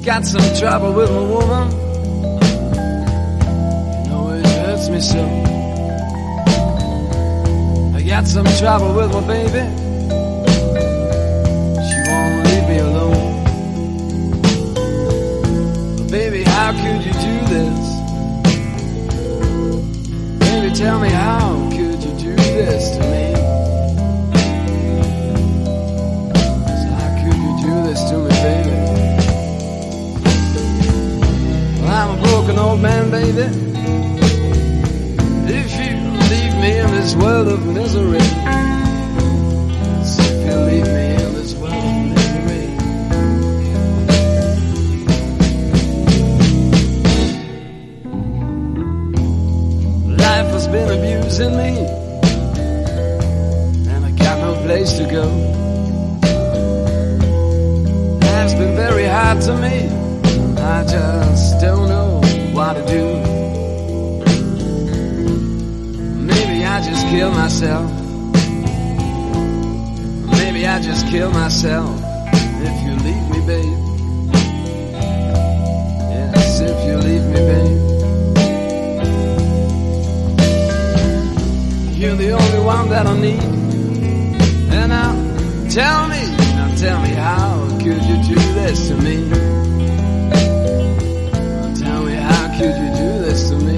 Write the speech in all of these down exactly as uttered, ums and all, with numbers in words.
got some trouble with my woman. You know it hurts me so. I got some trouble with my baby. She won't leave me alone. But baby, how could you do this? Baby, tell me, how could you do this to me? So how could you do this to me, baby? I'm a broken old man, baby. If you leave me in this world of misery, yes, if you leave me in this world of misery. Life has been abusing me, and I got no place to go. Life's been very hard to me. I just don't know what to do. Maybe I just kill myself. Maybe I just kill myself if you leave me, babe. Yes, if you leave me, babe. You're the only one that I need. And now tell me, now tell me, how could you do this to me? Could you do this to me?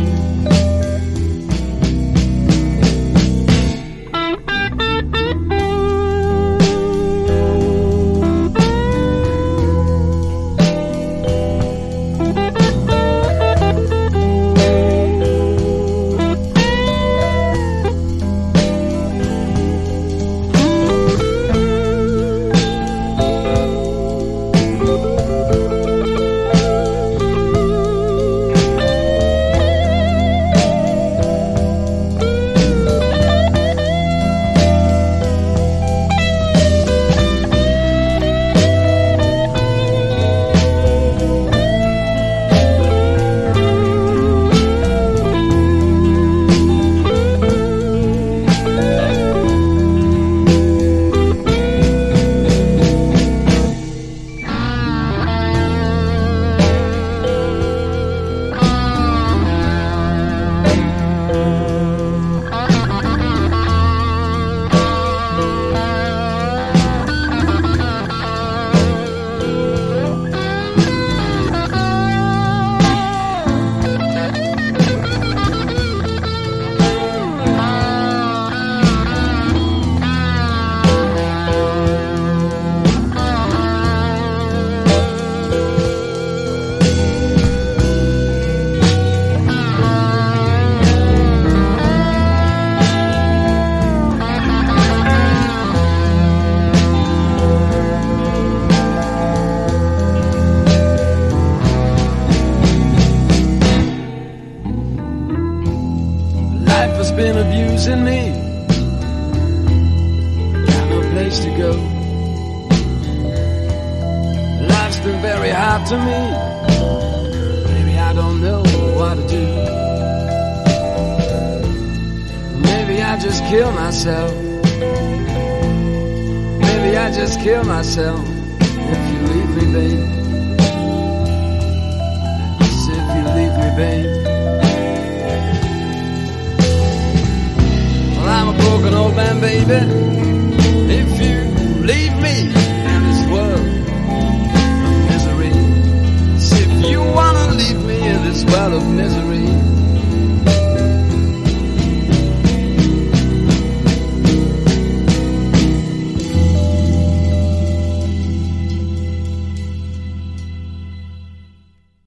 Been abusing me, got no place to go. Life's been very hard to me. Maybe I don't know what to do. Maybe I just kill myself. Maybe I just kill myself if you leave me, babe. Yes, if you leave me, babe. I'm a broken old man, baby.